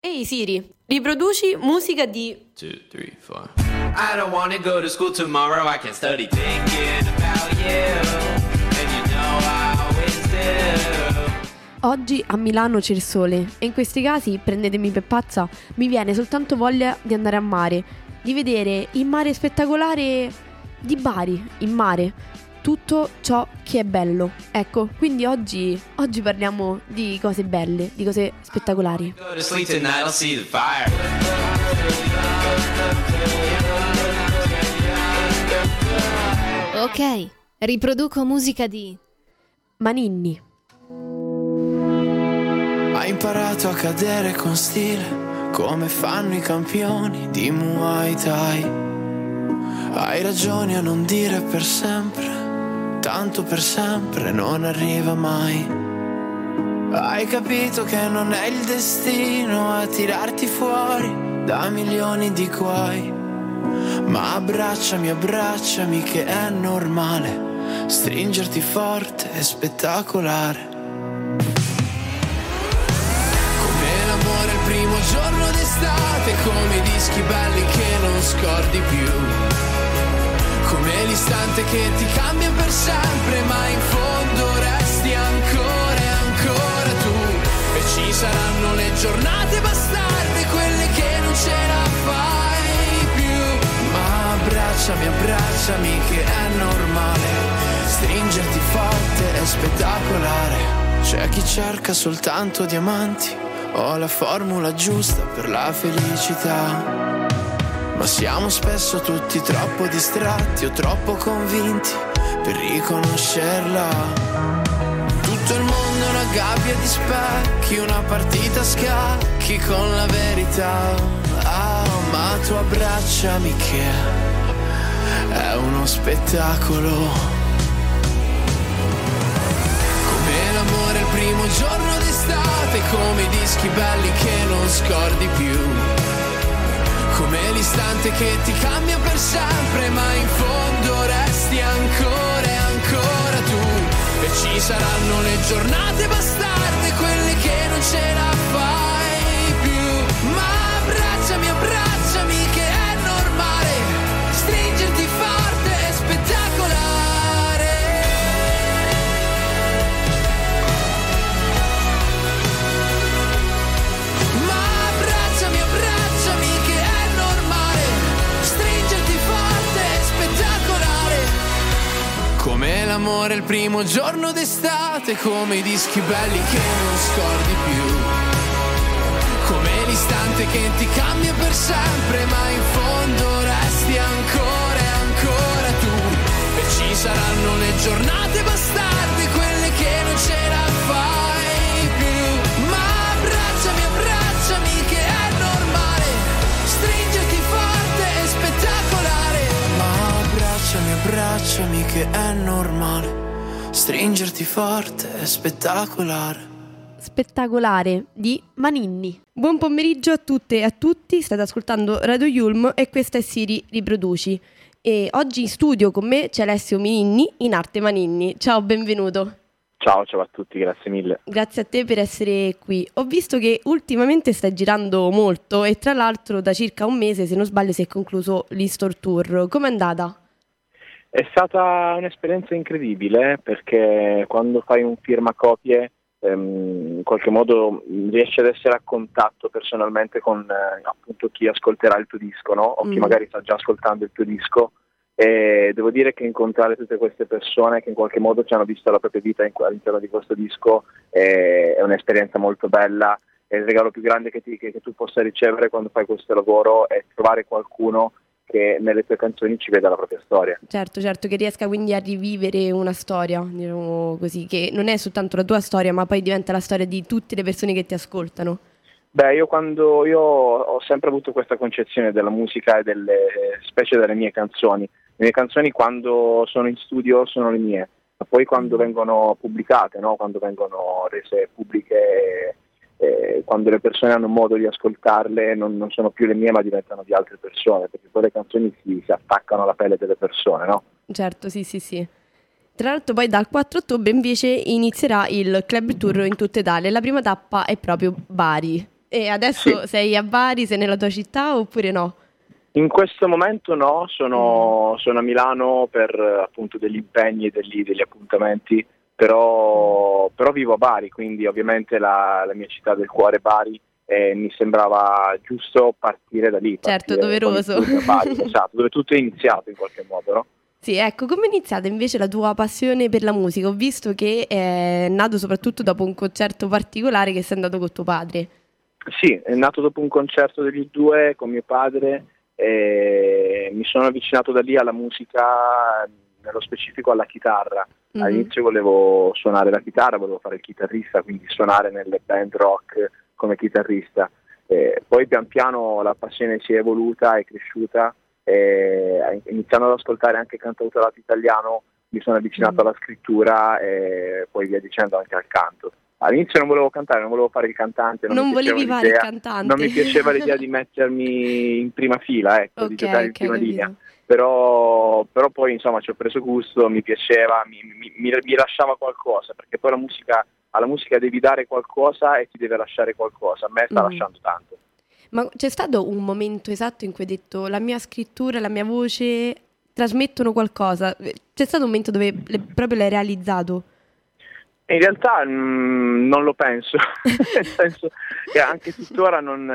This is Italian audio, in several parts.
Ehi Siri, riproduci musica di 2, 3, 4. I don't wanna go to school tomorrow. I can study thinking about you, and you know I always do. Oggi a Milano c'è il sole e in questi casi, prendetemi per pazza, mi viene soltanto voglia di andare a mare, di vedere il mare spettacolare di Bari, in mare, tutto ciò che è bello. Ecco, quindi oggi parliamo di cose belle, di cose spettacolari. Go to sleep tonight, I'll see the fire. Ok, riproduco musica di Maninni. Hai imparato a cadere con stile, come fanno i campioni di Muay Thai. Hai ragione a non dire per sempre, tanto per sempre non arriva mai. Hai capito che non è il destino a tirarti fuori da milioni di guai. Ma abbracciami che è normale, stringerti forte è spettacolare. L'amore il primo giorno d'estate, come i dischi belli che non scordi più, come l'istante che ti cambia per sempre, ma in fondo resti ancora e ancora tu. E ci saranno le giornate bastarde, quelle che non ce la fai più. Ma abbracciami che è normale, stringerti forte è spettacolare. C'è chi cerca soltanto diamanti, ho la formula giusta per la felicità, ma siamo spesso tutti troppo distratti o troppo convinti per riconoscerla. Tutto il mondo è una gabbia di specchi, una partita a scacchi con la verità. Ah, ma tu abbracciami che è uno spettacolo. L'amore il primo giorno d'estate, come i dischi belli che non scordi più, come l'istante che ti cambia per sempre, ma in fondo resti ancora e ancora tu. E ci saranno le giornate bastarde, quelle che non ce la fai più. Ma abbracciami che è normale, stringerti forte è spettacolare. Come l'amore il primo giorno d'estate, come i dischi belli che non scordi più, come l'istante che ti cambia per sempre, ma in fondo resti ancora e ancora tu. E ci saranno le giornate bastarde, quelle che non ce la fai più. Ma abbracciami che è normale, stringerti forte è spettacolare. Abbracciami che è normale, stringerti forte è spettacolare. Spettacolare di Maninni. Buon pomeriggio a tutte e a tutti, state ascoltando Radio Yulm e questa è Siri Riproduci. E oggi in studio con me c'è Alessio Maninni, in arte Maninni. Ciao, benvenuto. Ciao a tutti, grazie mille. Grazie a te per essere qui. Ho visto che ultimamente stai girando molto e tra l'altro da circa un mese, se non sbaglio, si è concluso l'Istore Tour. Com'è andata? È stata un'esperienza incredibile perché quando fai un firmacopie in qualche modo riesci ad essere a contatto personalmente con appunto chi ascolterà il tuo disco, no? O chi magari sta già ascoltando il tuo disco, e devo dire che incontrare tutte queste persone che in qualche modo ci hanno visto la propria vita all'interno di questo disco è un'esperienza molto bella. E il regalo più grande che tu possa ricevere quando fai questo lavoro è trovare qualcuno che nelle tue canzoni ci veda la propria storia. Certo, che riesca quindi a rivivere una storia, diciamo così, che non è soltanto la tua storia, ma poi diventa la storia di tutte le persone che ti ascoltano. Beh, io ho sempre avuto questa concezione della musica e specie delle mie canzoni. Le mie canzoni quando sono in studio sono le mie, ma poi quando vengono pubblicate, no? Quando vengono rese pubbliche, quando le persone hanno modo di ascoltarle non sono più le mie ma diventano di altre persone, perché poi le canzoni si attaccano alla pelle delle persone, no? Certo, sì. Tra l'altro poi dal 4 ottobre invece inizierà il Club Tour in tutta Italia, la prima tappa è proprio Bari. E adesso Sì. sei a Bari, sei nella tua città oppure no? In questo momento no, sono a Milano per appunto degli impegni e degli appuntamenti, però vivo a Bari, quindi ovviamente la mia città del cuore Bari, mi sembrava giusto partire da lì, Certo, partire con il doveroso. tour da Bari, esatto, dove tutto è iniziato in qualche modo, no? Sì, ecco, come è iniziata invece la tua passione per la musica? Ho visto che è nato soprattutto dopo un concerto particolare che sei andato con tuo padre. Sì, è nato dopo un concerto degli U2 con mio padre e mi sono avvicinato da lì alla musica, nello specifico alla chitarra. Mhm. All'inizio volevo suonare la chitarra, volevo fare il chitarrista, quindi suonare nelle band rock come chitarrista. Poi pian piano la passione si è evoluta, è cresciuta, e iniziando ad ascoltare anche cantautorato italiano mi sono avvicinato alla scrittura e poi via dicendo anche al canto. All'inizio non volevo cantare, non volevo fare il cantante, non Non mi piaceva volevi fare il l'idea, cantante? non mi piaceva l'idea di mettermi in prima fila, ecco, di Ok, giocare in ok, prima capito. linea. Però poi insomma ci ho preso gusto, mi piaceva, mi lasciava qualcosa, perché poi alla musica devi dare qualcosa e ti deve lasciare qualcosa. A me sta Mhm. lasciando tanto. Ma c'è stato un momento esatto in cui hai detto la mia scrittura, la mia voce trasmettono qualcosa? C'è stato un momento dove proprio l'hai realizzato? In realtà non lo penso, nel senso che anche tuttora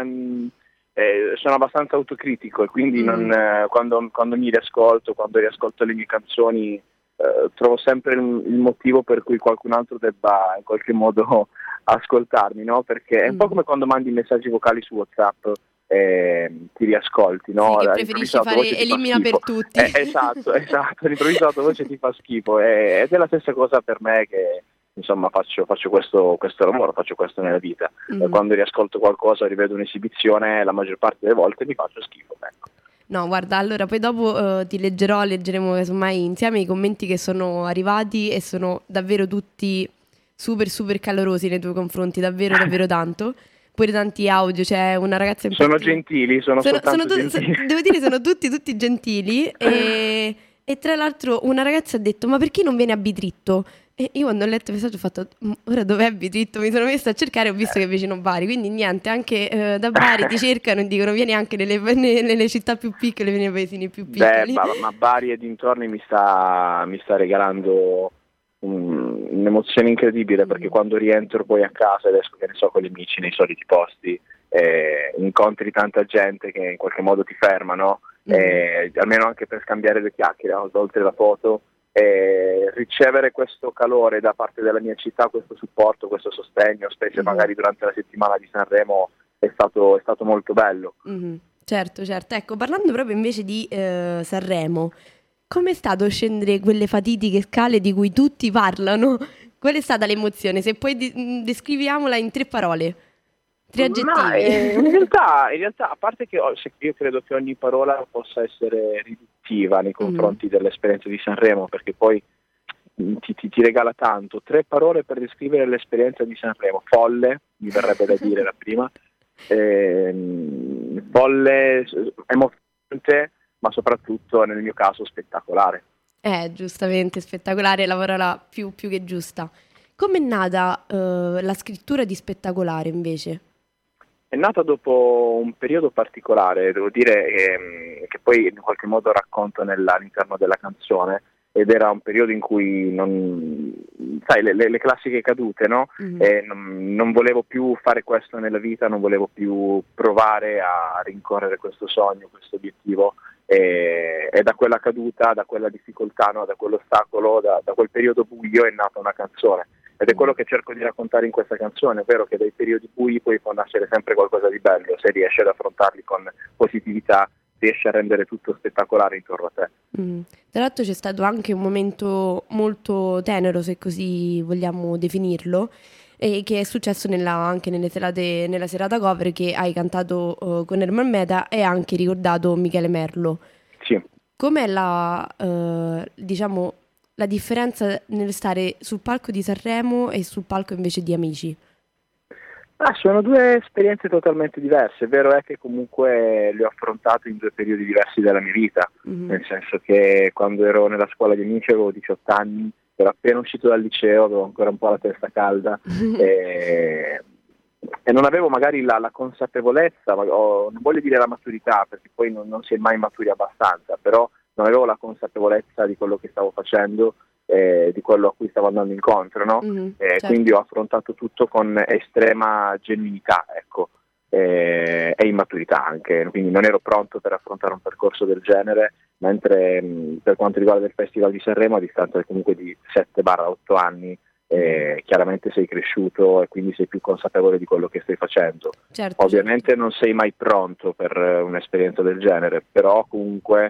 sono abbastanza autocritico e quindi quando mi riascolto, quando riascolto le mie canzoni, trovo sempre il motivo per cui qualcun altro debba in qualche modo ascoltarmi, no? Perché è un po' come quando mandi messaggi vocali su WhatsApp e ti riascolti, no? Sì, che All'improvviso preferisci la tua voce fare ti fa elimina schifo. per tutti. Esatto, all'improvviso la tua voce ti fa schifo ed è la stessa cosa per me che insomma faccio questo lavoro, faccio questo nella vita. Quando riascolto qualcosa, rivedo un'esibizione, la maggior parte delle volte mi faccio schifo, ecco. No, guarda, allora poi dopo leggeremo casomai insieme i commenti che sono arrivati e sono davvero tutti super super calorosi nei tuoi confronti, davvero davvero tanto. Pure tanti audio, c'è una ragazza in Sono particolare. gentili, sono soltanto gentili. Devo dire, sono tutti gentili. E tra l'altro una ragazza ha detto: ma perché non viene a Bitritto? E io quando ho letto il messaggio ho fatto: ora dov'è Bitritto? Mi sono messa a cercare e ho visto che è vicino a Bari. Quindi niente, anche da Bari ti cercano e dicono: vieni anche nelle città più piccole, vieni nei paesini più Beh, piccoli. ma Bari e dintorni mi sta regalando un'emozione incredibile, perché quando rientro poi a casa ed esco, che ne so, con gli amici nei soliti posti, incontri tanta gente che in qualche modo ti ferma, no? Almeno anche per scambiare le chiacchiere, oltre la foto, ricevere questo calore da parte della mia città, questo supporto, questo sostegno, specie magari durante la settimana di Sanremo, è stato molto bello. Mhm. Certo, certo. Ecco, parlando proprio invece di Sanremo, com'è stato scendere quelle fatitiche scale di cui tutti parlano? Qual è stata l'emozione? Se puoi descriviamola in 3 parole, 3 aggettivi. Ma in realtà, a parte che io credo che ogni parola possa essere riduttiva nei confronti dell'esperienza di Sanremo, perché poi ti regala tanto. 3 parole per descrivere l'esperienza di Sanremo: folle, mi verrebbe da dire la prima, folle, emozionante, ma soprattutto nel mio caso spettacolare. Giustamente, spettacolare è la parola più che giusta. Com'è nata la scrittura di Spettacolare invece? È nata dopo un periodo particolare, devo dire, che poi in qualche modo racconto all'interno della canzone, ed era un periodo in cui sai, le classiche cadute, no? Non volevo più fare questo nella vita, non volevo più provare a rincorrere questo sogno, questo obiettivo, e da quella caduta, da quella difficoltà, no? Da quell'ostacolo, da quel periodo buio è nata una canzone. Ed è quello che cerco di raccontare in questa canzone, ovvero che dai periodi bui poi può nascere sempre qualcosa di bello, se riesci ad affrontarli con positività, riesci a rendere tutto spettacolare intorno a te. Tra l'altro c'è stato anche un momento molto tenero, se così vogliamo definirlo, e che è successo anche nella serata cover, che hai cantato con Ermal Meta e anche ricordato Michele Merlo. Sì. Com'è diciamo, la differenza nel stare sul palco di Sanremo e sul palco invece di Amici? Sono 2 esperienze totalmente diverse. È vero è che comunque le ho affrontate in 2 periodi diversi della mia vita, nel senso che quando ero nella scuola di Amici avevo 18 anni, ero appena uscito dal liceo, avevo ancora un po' la testa calda, e non avevo magari la consapevolezza, non voglio dire la maturità, perché poi non si è mai maturi abbastanza, però non avevo la consapevolezza di quello che stavo facendo, di quello a cui stavo andando incontro, no? Certo. Quindi ho affrontato tutto con estrema genuinità, ecco, e immaturità anche, quindi non ero pronto per affrontare un percorso del genere, mentre per quanto riguarda il Festival di Sanremo, a distanza comunque di 7-8 anni, chiaramente sei cresciuto e quindi sei più consapevole di quello che stai facendo. Certo, Ovviamente non sei mai pronto per un'esperienza del genere, però comunque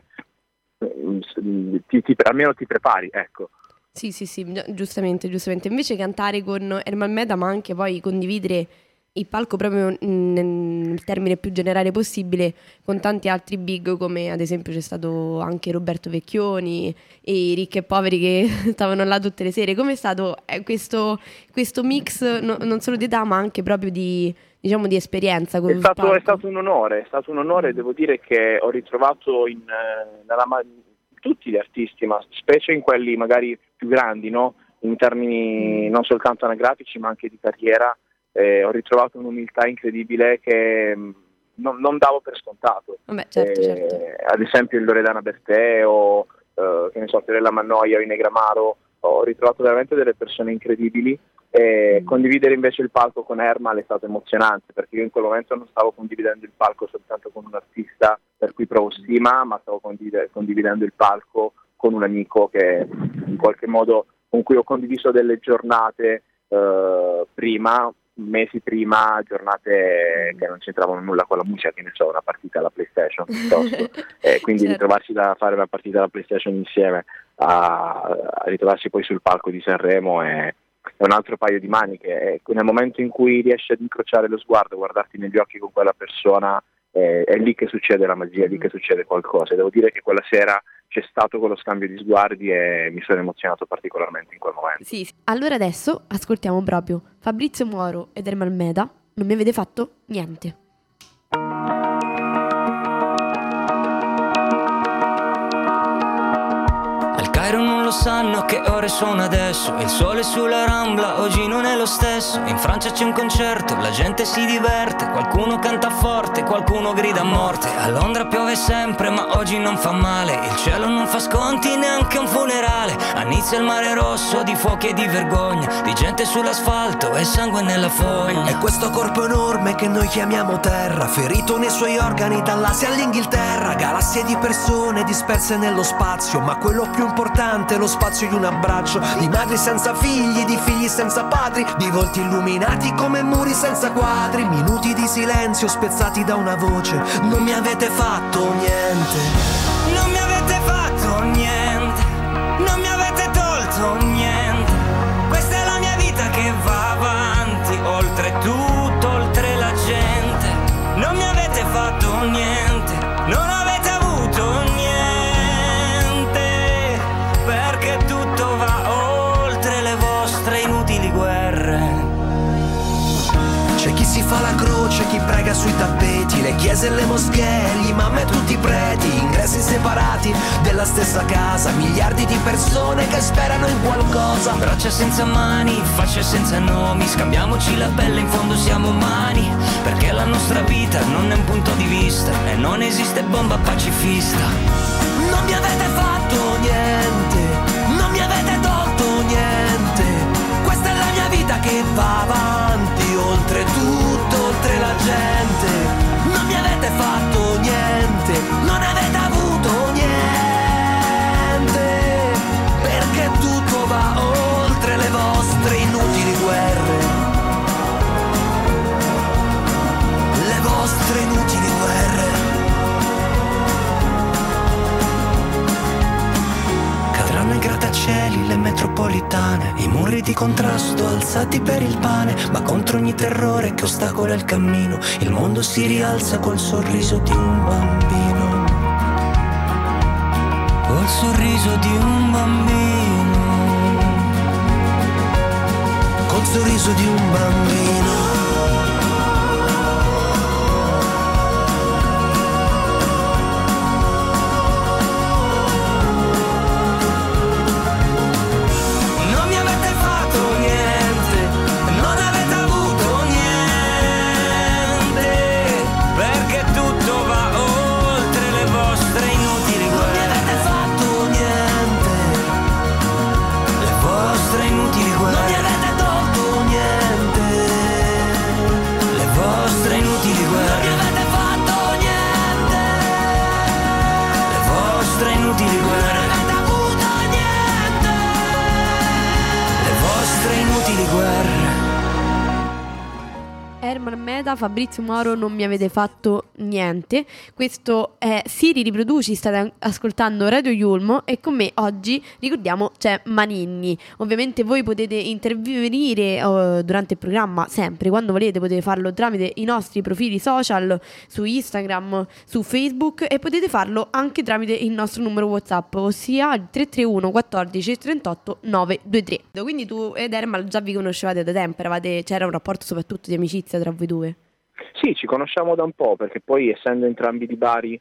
almeno ti prepari, ecco. Sì, giustamente. Invece cantare con Ermal Meta, ma anche poi condividere il palco proprio nel termine più generale possibile con tanti altri big, come ad esempio c'è stato anche Roberto Vecchioni e i Ricchi e Poveri che stavano là tutte le sere. Com'è stato questo mix non solo di età ma anche proprio di esperienza? È stato un onore, devo dire che ho ritrovato tutti gli artisti, ma specie in quelli magari più grandi, no? In termini non soltanto anagrafici ma anche di carriera, ho ritrovato un'umiltà incredibile che non davo per scontato. Vabbè, certo. Ad esempio in Loredana Bertè o che ne so, Fiorella Mannoia o in Negramaro, ho ritrovato veramente delle persone incredibili. Condividere invece il palco con Ermal è stato emozionante, perché io in quel momento non stavo condividendo il palco soltanto con un artista per cui provo stima, ma stavo condividendo il palco con un amico che in qualche modo con cui ho condiviso delle giornate prima, mesi prima, giornate che non c'entravano nulla con la musica, che ne so, una partita alla PlayStation piuttosto, quindi certo. Ritrovarsi da fare una partita alla PlayStation insieme a ritrovarsi poi sul palco di Sanremo è un altro paio di maniche. Nel momento in cui riesci ad incrociare lo sguardo, guardarti negli occhi con quella persona, è lì che succede la magia, è lì che succede qualcosa. Devo dire che quella sera c'è stato quello scambio di sguardi e mi sono emozionato particolarmente in quel momento. Sì. Allora adesso ascoltiamo proprio Fabrizio Moro ed Ermal Meta, Non mi avete fatto niente. Cairo non lo sanno che ore sono adesso. Il sole sulla Rambla oggi non è lo stesso. In Francia c'è un concerto, la gente si diverte. Qualcuno canta forte, qualcuno grida a morte. A Londra piove sempre ma oggi non fa male. Il cielo non fa sconti neanche un funerale. A Nizza il mare rosso di fuochi e di vergogna, di gente sull'asfalto e sangue nella fogna. E questo corpo enorme che noi chiamiamo terra, ferito nei suoi organi dall'Asia all'Inghilterra. Galassie di persone disperse nello spazio, ma quello più importante è lo spazio di un abbraccio, di madri senza figli, di figli senza padri, di volti illuminati come muri senza quadri, minuti di silenzio spezzati da una voce: non mi avete fatto niente, non mi avete fatto niente, non mi avete tolto niente. Questa è la mia vita che va avanti, oltre tutto, oltre la gente. Non mi avete fatto niente, non avete avuto niente, perché tutto va oltre le vostre inutili guerre. C'è chi si fa la croce, chi prega sui tappeti, le chiese e le moschee, gli imam e tutti i preti, ingressi separati della stessa casa, miliardi di persone che sperano in qualcosa. Braccia senza mani, facce senza nomi, scambiamoci la pelle, in fondo siamo umani, perché la nostra vita non è un punto di vista e non esiste bomba pacifista. Non mi avete fatto niente, non mi avete tolto niente, questa è la mia vita che va avanti, oltre tutto, oltre la gente. Non mi avete fatto niente, non avete avuto niente, perché tutto va oltre le vostre inutili guerre, le vostre inutili guerre. Cadranno i grattacieli, le metropolitane, i muri di contrasto alzati per il pane, ma contro ogni terrore che ostacola il cammino, il mondo si rialza col sorriso di un bambino, col sorriso di un bambino, col sorriso di un bambino. non mi avete fatto niente, non avete avuto niente, Sereda, Fabrizio Moro, non mi avete fatto niente. Questo è Siri riproduci, state ascoltando Radio Yulmo e con me oggi, ricordiamo, c'è Maninni. Ovviamente voi potete intervenire durante il programma, sempre, quando volete, potete farlo tramite i nostri profili social, su Instagram, su Facebook, e potete farlo anche tramite il nostro numero WhatsApp, ossia il 331 14 38 923. Quindi tu ed Ermal già vi conoscevate da tempo, c'era un rapporto soprattutto di amicizia tra voi due? Sì, ci conosciamo da un po', perché poi essendo entrambi di Bari,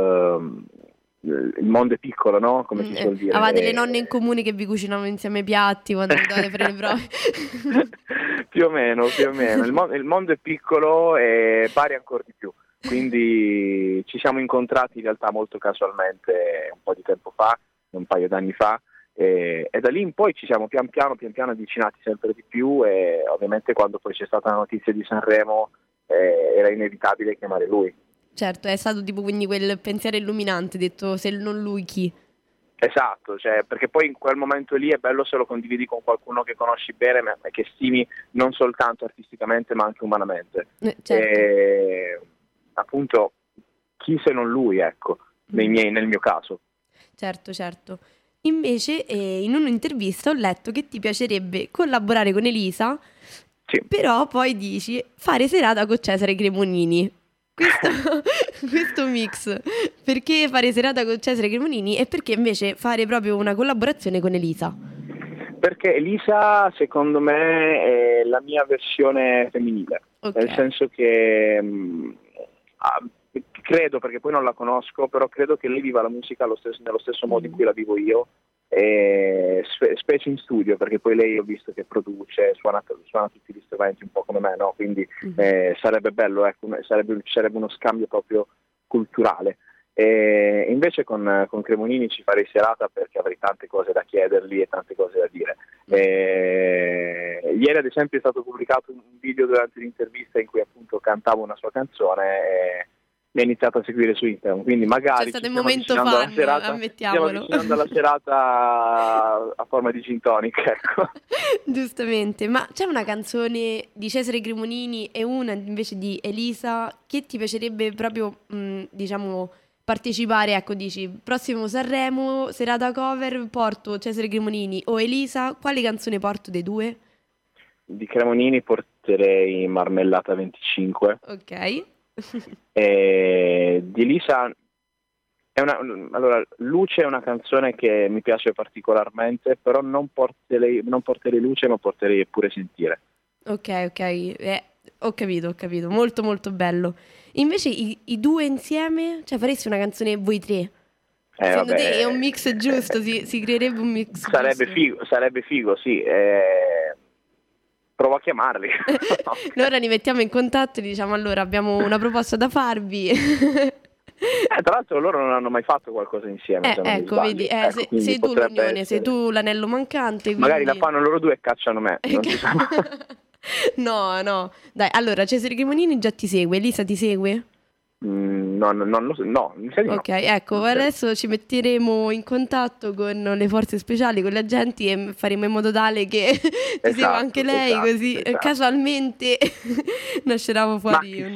il mondo è piccolo, no? Come si suol dire. Avevate le nonne in comune che vi cucinavano insieme i piatti quando dovevate fare le prove? Più o meno. Il mondo è piccolo e Bari ancora di più. Quindi ci siamo incontrati in realtà molto casualmente un po' di tempo fa, un paio d'anni fa, e da lì in poi ci siamo pian piano avvicinati sempre di più, e ovviamente quando poi c'è stata la notizia di Sanremo era inevitabile chiamare lui. Certo, è stato tipo quindi quel pensiero illuminante, detto se non lui chi? Esatto, cioè, perché poi in quel momento lì è bello se lo condividi con qualcuno che conosci bene ma che stimi non soltanto artisticamente ma anche umanamente. Certo. E appunto chi se non lui, ecco, nel mio caso. Certo. Invece in un'intervista ho letto che ti piacerebbe collaborare con Elisa, sì. Però poi dici fare serata con Cesare Cremonini. Questo mix, perché fare serata con Cesare Cremonini e perché invece fare proprio una collaborazione con Elisa? Perché Elisa secondo me è la mia versione femminile, okay. Nel senso che credo, perché poi non la conosco, però credo che lei viva la musica nello stesso modo in cui la vivo io, specie in studio, perché poi lei ho visto che produce, suona tutti gli strumenti un po' come me, no? Quindi sarebbe bello, ecco, sarebbe uno scambio proprio culturale. E invece con Cremonini ci farei serata perché avrei tante cose da chiedergli e tante cose da dire. Ieri ad esempio è stato pubblicato un video durante l'intervista in cui appunto cantavo una sua canzone e mi ha iniziato a seguire su Instagram, quindi magari c'è stato il momento fan, ammettiamolo. Stiamo avvicinando alla serata a forma di gin tonic, ecco. Giustamente, ma c'è una canzone di Cesare Cremonini e una invece di Elisa che ti piacerebbe proprio, diciamo, partecipare, ecco, dici, prossimo Sanremo, serata cover, porto Cesare Cremonini o Elisa, quale canzone porto dei due? Di Cremonini porterei Marmellata 25. Ok. E di Elisa allora Luce è una canzone che mi piace particolarmente, però non porterei Luce, ma porterei Eppure Sentire. Ok, ho capito, molto molto bello. Invece i due insieme, cioè faresti una canzone voi tre? Secondo te è un mix giusto? Si creerebbe un mix sarebbe figo, sì. Provo a chiamarli. Allora li mettiamo in contatto e diciamo allora abbiamo una proposta da farvi. Tra l'altro loro non hanno mai fatto qualcosa insieme. Ecco, vedi, sei tu l'unione, sei tu l'anello mancante. Quindi... Magari la fanno loro due e cacciano me. Non si sa. No. Dai, allora Cesare Cremonini già ti segue, Elisa ti segue? No, mi sa di no. Ok, ecco, adesso ci metteremo in contatto con le forze speciali, con gli agenti e faremo in modo tale che ti segua anche lei, così casualmente nascerà fuori.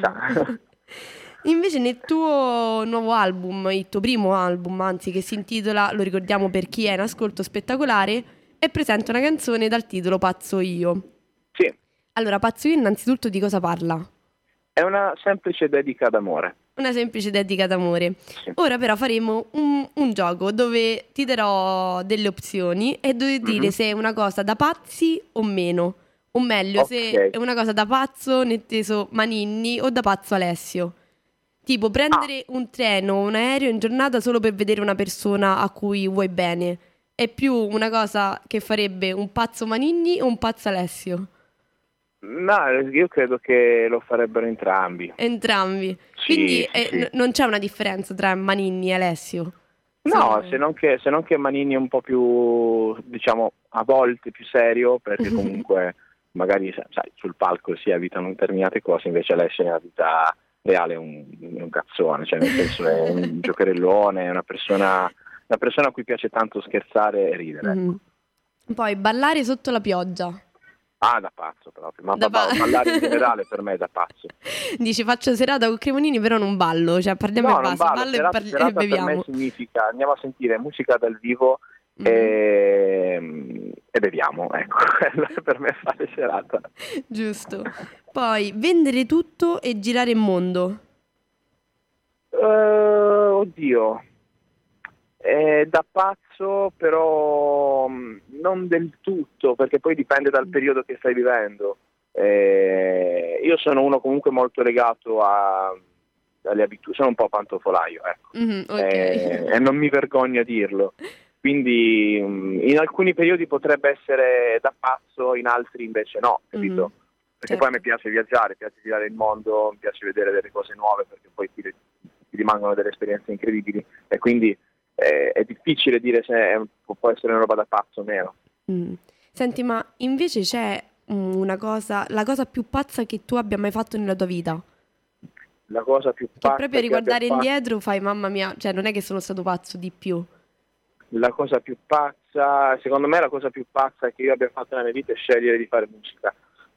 Invece nel tuo nuovo album, il tuo primo album, anzi, che si intitola, lo ricordiamo per chi è in ascolto, Spettacolare, è presente una canzone dal titolo Pazzo Io. Sì. Allora, Pazzo Io innanzitutto di cosa parla? È una semplice dedica d'amore. Una semplice dedica d'amore. Sì. Ora però faremo un gioco dove ti darò delle opzioni e devi dire se è una cosa da pazzi o meno. O meglio, se è una cosa da pazzo, netteso Maninni, o da pazzo Alessio. Tipo prendere un treno o un aereo in giornata solo per vedere una persona a cui vuoi bene. È più una cosa che farebbe un pazzo Maninni o un pazzo Alessio? No, io credo che lo farebbero entrambi. Entrambi? Sì, quindi sì. Non c'è una differenza tra Maninni e Alessio? No, se non che Maninni è un po' più, diciamo, a volte più serio, perché comunque magari, sai, sul palco si evitano determinate cose, invece Alessio nella vita reale è un cazzone, cioè nel senso è un giocherellone, è una persona a cui piace tanto scherzare e ridere. Poi ballare sotto la pioggia. Ah, da pazzo proprio, ma Da ballare in generale per me è da pazzo. Dici faccio serata con Cremonini però non ballo, cioè parliamo No, e non basta, ballo, ballo e serata beviamo. per me significa andiamo a sentire musica dal vivo e beviamo, ecco, quello per me fare serata. Giusto. Poi vendere tutto e girare il mondo. Oddio, è da pazzo, però non del tutto, perché poi dipende dal periodo che stai vivendo. Io sono uno comunque molto legato alle abitudini, sono un po' pantofolaio, ecco. Okay. E non mi vergogno a dirlo. Quindi in alcuni periodi potrebbe essere da pazzo, in altri invece no, capito? Perché poi a me piace viaggiare, piace girare il mondo, mi piace vedere delle cose nuove, perché poi ti rimangono delle esperienze incredibili, e quindi è difficile dire se può essere una roba da pazzo o meno. Senti, ma invece c'è una cosa, la cosa più pazza che tu abbia mai fatto nella tua vita? La cosa più Che pazza proprio a che riguardare abbia indietro fai mamma mia, cioè non è che sono stato pazzo di più. La cosa più pazza, secondo me la cosa più pazza che io abbia fatto nella mia vita è scegliere di fare musica,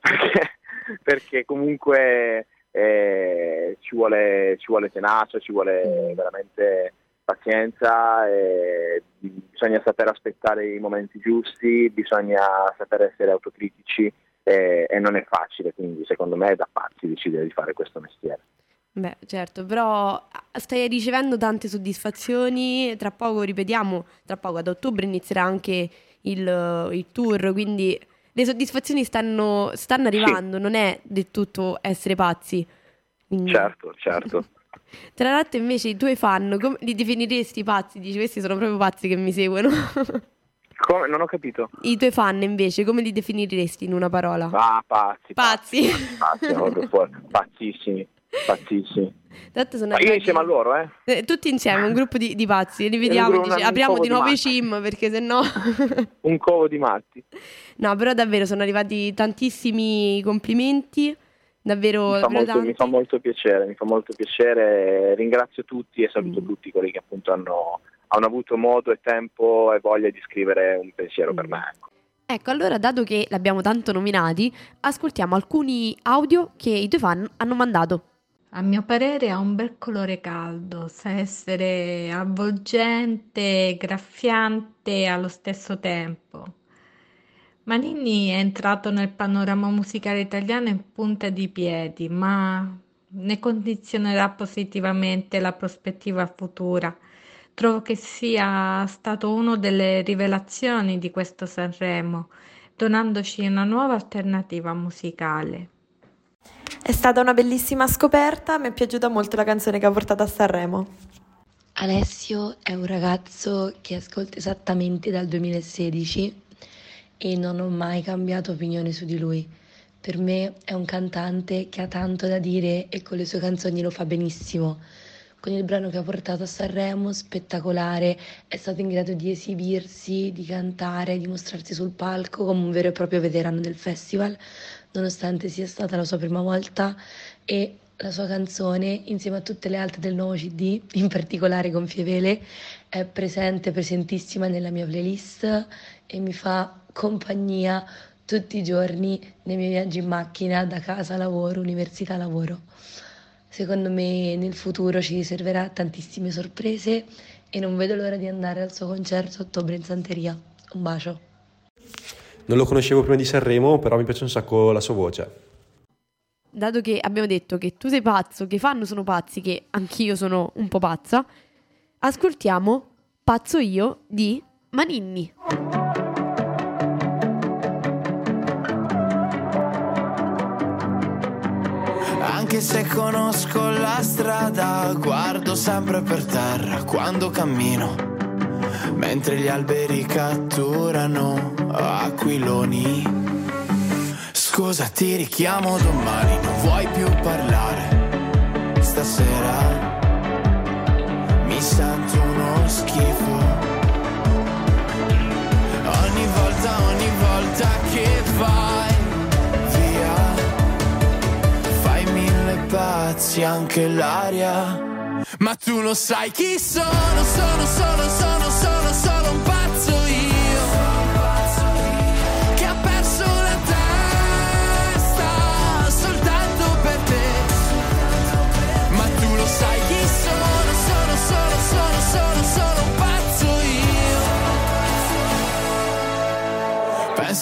perché comunque ci vuole tenacia, ci vuole veramente pazienza, bisogna saper aspettare i momenti giusti, bisogna saper essere autocritici, e non è facile, quindi secondo me è da pazzi decidere di fare questo mestiere. Beh, certo, però stai ricevendo tante soddisfazioni, tra poco ripetiamo, tra poco ad ottobre inizierà anche il tour, quindi le soddisfazioni stanno arrivando, non è del tutto essere pazzi. Quindi... Certo. Tra l'altro invece i tuoi fan, come li definiresti pazzi? Dici, questi sono proprio pazzi che mi seguono. Come? Non ho capito. I tuoi fan invece, come li definiresti in una parola? Ah, pazzi, proprio fuori. Pazzissimi. Tanto sono Ma io insieme a loro, tutti insieme, un gruppo di pazzi, li vediamo, apriamo di nuovo i CIM perché sennò... Un covo di matti. No, però davvero sono arrivati tantissimi complimenti, davvero mi fa molto piacere, ringrazio tutti e saluto tutti quelli che appunto hanno avuto modo e tempo e voglia di scrivere un pensiero per me. Ecco, allora dato che l'abbiamo tanto nominati, ascoltiamo alcuni audio che i tuoi fan hanno mandato. A mio parere ha un bel colore caldo, sa essere avvolgente e graffiante allo stesso tempo. Maninni è entrato nel panorama musicale italiano in punta di piedi, ma ne condizionerà positivamente la prospettiva futura. Trovo che sia stato una delle rivelazioni di questo Sanremo, donandoci una nuova alternativa musicale. È stata una bellissima scoperta, mi è piaciuta molto la canzone che ha portato a Sanremo. Alessio è un ragazzo che ascolto esattamente dal 2016 e non ho mai cambiato opinione su di lui. Per me è un cantante che ha tanto da dire e con le sue canzoni lo fa benissimo. Con il brano che ha portato a Sanremo, spettacolare, è stato in grado di esibirsi, di cantare, di mostrarsi sul palco come un vero e proprio veterano del festival, nonostante sia stata la sua prima volta, e la sua canzone, insieme a tutte le altre del nuovo CD, in particolare Gonfie Vele, è presentissima nella mia playlist e mi fa compagnia tutti i giorni nei miei viaggi in macchina, da casa a lavoro, università a lavoro. Secondo me nel futuro ci riserverà tantissime sorprese e non vedo l'ora di andare al suo concerto a ottobre in Santeria. Un bacio. Non lo conoscevo prima di Sanremo, però mi piace un sacco la sua voce. Dato che abbiamo detto che tu sei pazzo, che i fan sono pazzi, che anch'io sono un po' pazza, ascoltiamo Pazzo io di Maninni. Anche se conosco la strada, guardo sempre per terra quando cammino, mentre gli alberi catturano aquiloni. Scusa, ti richiamo domani, non vuoi più parlare stasera? Mi sento uno schifo. Ogni volta che vai via, fai mille pazzi anche l'aria. Ma tu lo sai chi sono, sono solo un pazzo io, che ha perso la testa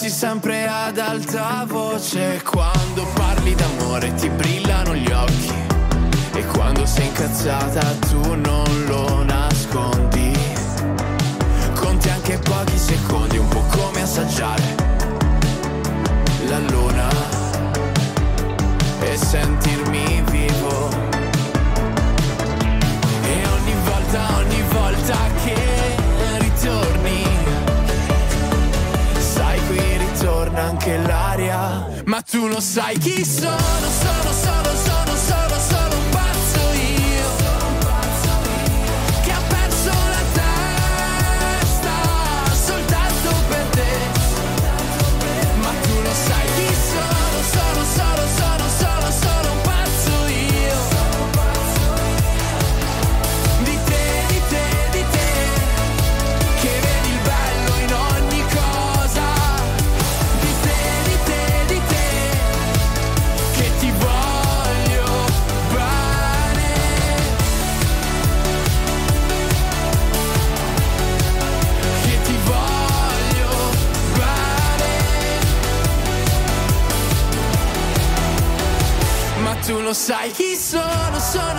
pensi sempre ad alta voce. Quando parli d'amore ti brillano gli occhi, e quando sei incazzata tu non lo nascondi. Conti anche pochi secondi, un po' come assaggiare la luna e sentirmi vivo. E ogni volta che ritorni, sai, qui ritorna anche l'aria. Ma tu lo sai chi sono solo un pazzo io, che ha perso la testa soltanto per te. Ma tu lo sai chi sono solo un pazzo io, di te, che vedi il bello in ogni cosa, di te, che ti voglio bene, che ti voglio bene. Ma tu lo sai chi sono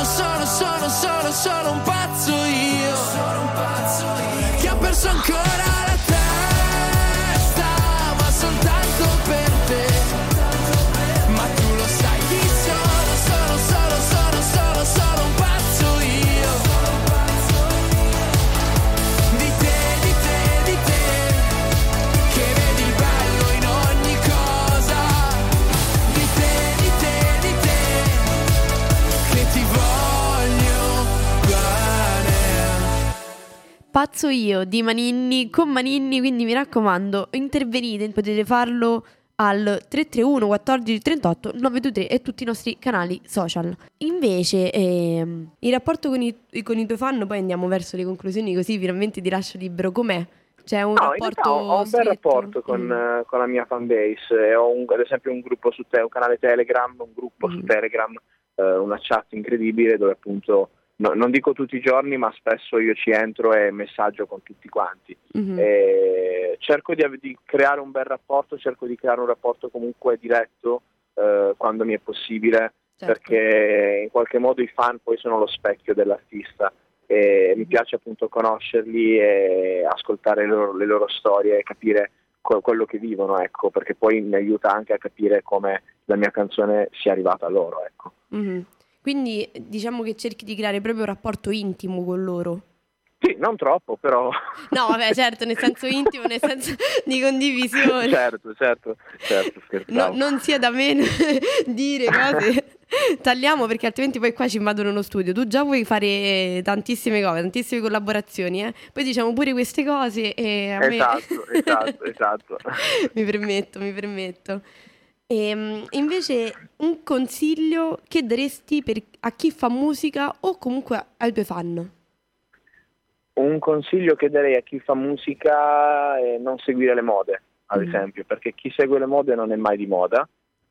un pazzo io, che ha perso ancora la testa, ma soltanto per te. Ma tu lo sai chi sono un pazzo io, di te, che vedi il bello in ogni cosa, di te, che ti voglio bene. Pazzo io di Maninni con Maninni, quindi mi raccomando, intervenite, potete farlo al 331 14 38 923 e tutti i nostri canali social. Invece il rapporto con i tuoi fan, poi andiamo verso le conclusioni, così finalmente ti lascio libero. Com'è? C'è un No, in rapporto realtà ho un bel stretto? rapporto con la mia fanbase, e ho ad esempio un gruppo su un canale Telegram, un gruppo su Telegram, una chat incredibile dove appunto non dico tutti i giorni, ma spesso io ci entro e messaggio con tutti quanti. E cerco di creare un bel rapporto, cerco di creare un rapporto comunque diretto quando mi è possibile, perché in qualche modo i fan poi sono lo specchio dell'artista e mi piace appunto conoscerli e ascoltare le loro storie e capire quello che vivono, ecco, perché poi mi aiuta anche a capire come la mia canzone sia arrivata a loro, ecco. Quindi diciamo che cerchi di creare proprio un rapporto intimo con loro. Sì, non troppo, però. No, vabbè, certo, nel senso intimo, nel senso di condivisione. certo, scherzavo. Non sia da me dire cose. Tagliamo, perché altrimenti poi qua ci invadono uno studio. Tu già vuoi fare tantissime cose, tantissime collaborazioni, poi diciamo pure queste cose e a me... Esatto. mi permetto. E invece un consiglio che daresti a chi fa musica o comunque ai tuoi fan? Un consiglio che darei a chi fa musica è non seguire le mode, ad esempio, perché chi segue le mode non è mai di moda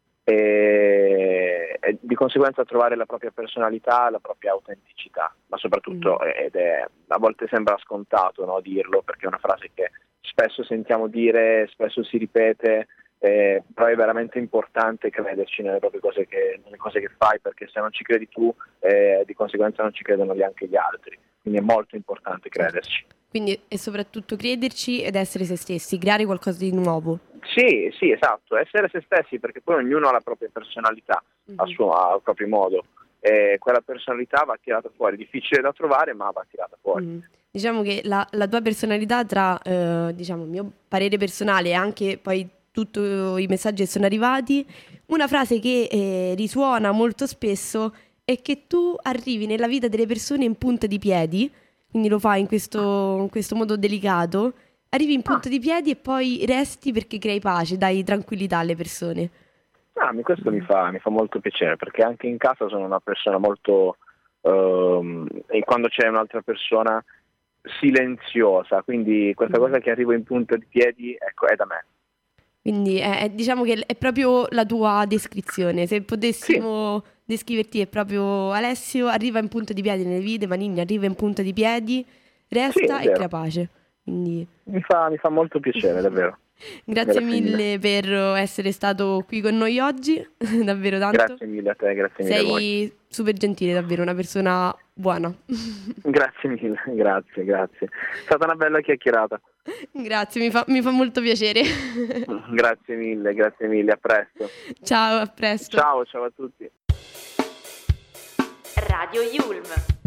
e di conseguenza trovare la propria personalità, la propria autenticità, ma soprattutto, a volte sembra scontato, no, dirlo, perché è una frase che spesso sentiamo dire, spesso si ripete, però è veramente importante crederci nelle cose che fai, perché se non ci credi tu, di conseguenza non ci credono neanche gli altri. Quindi è molto importante crederci. Quindi è soprattutto crederci ed essere se stessi, creare qualcosa di nuovo. Sì, esatto, essere se stessi, perché poi ognuno ha la propria personalità, al proprio modo. E quella personalità va tirata fuori, difficile da trovare, ma va tirata fuori. Diciamo che la tua personalità, tra diciamo il mio parere personale e anche poi tutti i messaggi che sono arrivati, una frase che risuona molto spesso è che tu arrivi nella vita delle persone in punta di piedi, quindi lo fai in questo modo delicato, arrivi in punta di piedi e poi resti perché crei pace, dai tranquillità alle persone. Questo mi fa molto piacere, perché anche in casa sono una persona molto e quando c'è un'altra persona silenziosa, quindi questa cosa che arrivo in punta di piedi, ecco, è da me. Quindi diciamo che è proprio la tua descrizione. Se potessimo descriverti, è proprio Alessio arriva in punta di piedi nelle vite, Maninni arriva in punta di piedi, resta e crea pace. Quindi mi fa molto piacere, davvero. Grazie mille per essere stato qui con noi oggi, davvero tanto. Grazie mille a te, grazie mille a voi. Sei super gentile, davvero, una persona buona. Grazie mille, grazie. È stata una bella chiacchierata. Grazie, mi fa molto piacere. Grazie mille, a presto. Ciao, a presto. Ciao a tutti. Radio Yulm.